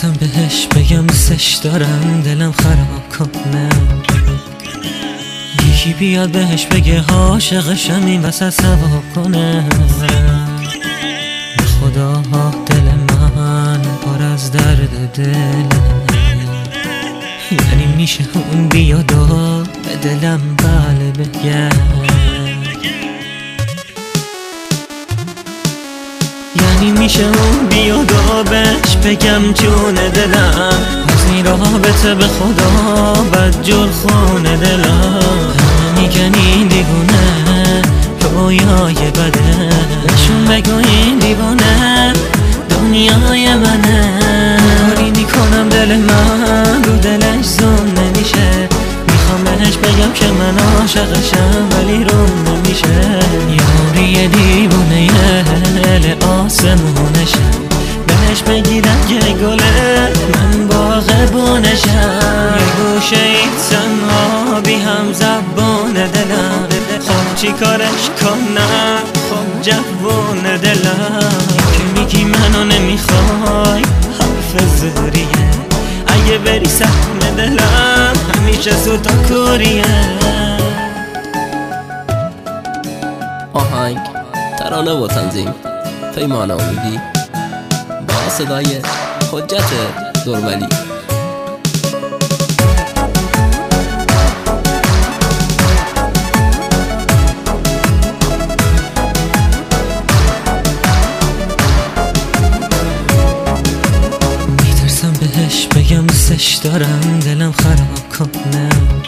میترسم بهش بگم دوستش دارم دلم خراب کنه، یکی بیاد بهش بگه عاشقشم این وسط ثواب کنه. خدا دل من پر از درد دل، یعنی میشه اون بیاد و به دلم بله بگه، یعنی میشه اون بیاد و بهش بگم جون دلم از این رابطه به خدا بدجور خونه دلم. میگن این دیوونه رویای بده، بهشون بگو این دیوانه دنیای منه. کاری میکنم دل من رو دلش زون نمیشه، میخوام بهش بگم که من عاشقشم ولی روم نمیشه. یاری دیوونه دل آسمونشم، بهش بگیرم یه گله من باغبونشم. یه گوشه این تنها بی هم زبون دلم، خب چی کارش کنم خب جوون دلم. که میگی منو نمیخوای حرف زوریه، اگه بری سهم دلم همیشه سوتا کوریه. آهنگ، ترانه و تنظیم پیمان امیدی با صدای حجت درولی. میترسم بهش بگم دوستش دارم دلم خراب کنه،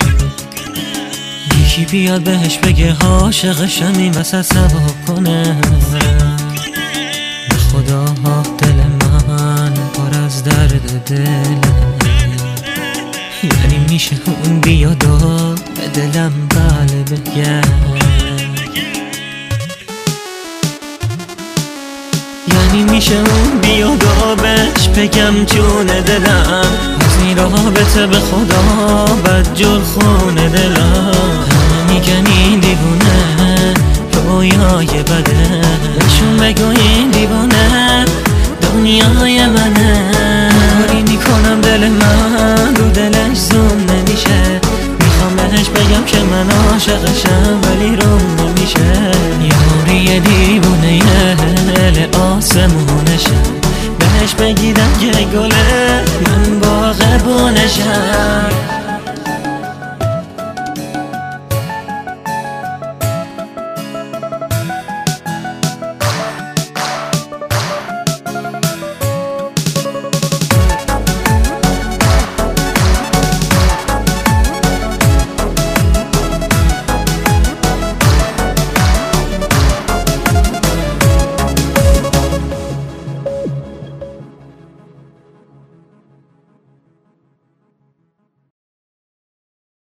یکی بیاد بهش بگه عاشقشم این وسط ثواب کنه. خدا دل من پر از درد دل، یعنی میشه اون بیاد و به دلم بله بگه، یعنی میشه اون بیاد و بهش بگم جون دلم از این رابطه به خدا بدجور خونه دلم. میگن این دیوونه رویای بده، بهشون بگو این دیوانه دنیای منه. کاری میکنم دل من رو دلش زوم نمیشه، میخوام بهش بگم که من عاشقشم